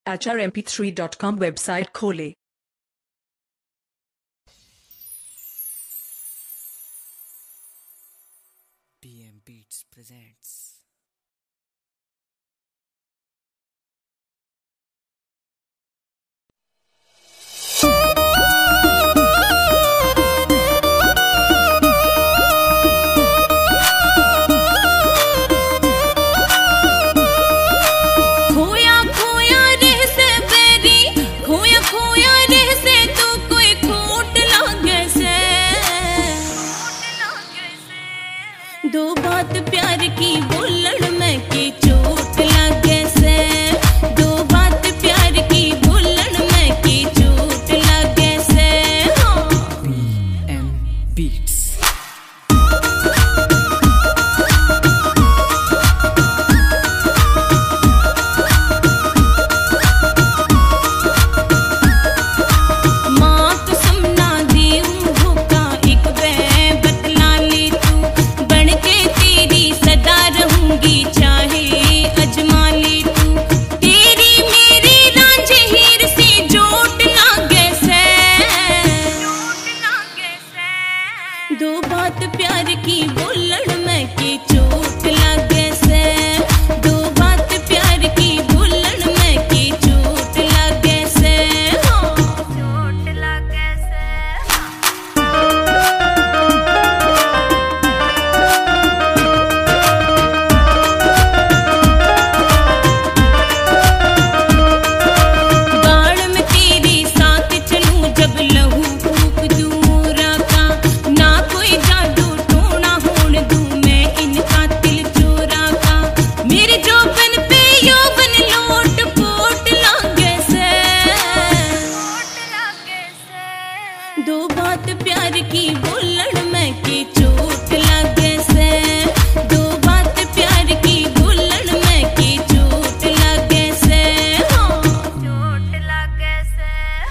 hrmp3.com website खोलें। PM Beats presents दो बात प्यार की बोलन में की चोट लागे से, दो बात प्यार की बोलन में की चोट लागे से। PM Beats दो बात प्यार की बोलन में की चोट लागे से, दो बात प्यार की बोलन में की चोट लागे से, चोट लागे से। गाड़ में तेरी साथ चलूं जब लहू फूक दूं मोरा का, ना कोई जादू टोना होन दूं मैं इनका दिल चोरा का। मेरे जोबन पे यौवन लोट पोट लागे से, दो बात प्यार की बोलन में की चोट लागे से, दो बात प्यार की बोलन में की चोट लागे से, चोट लागे से।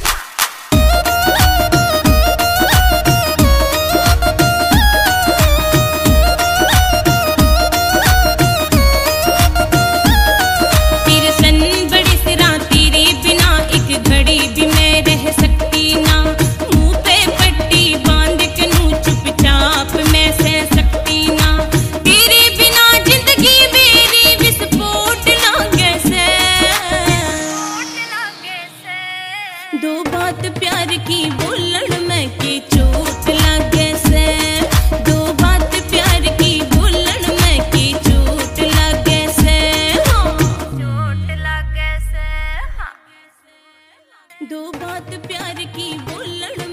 तेरे सन बड़े सिरा तेरे बिना एक घड़ी भी मैं रह सकती ना, मुंह पे पट्टी बांध के नू चुपचाप मैं सह सकती ना। तेरे बिना जिंदगी मेरी विस्फोट लागे से, दो बात प्यार की बोलन में की चोट लागे से, दो बात प्यार की बोलन में की चोट लागे से, चोट लागे से। दो बात प्यार की बोलन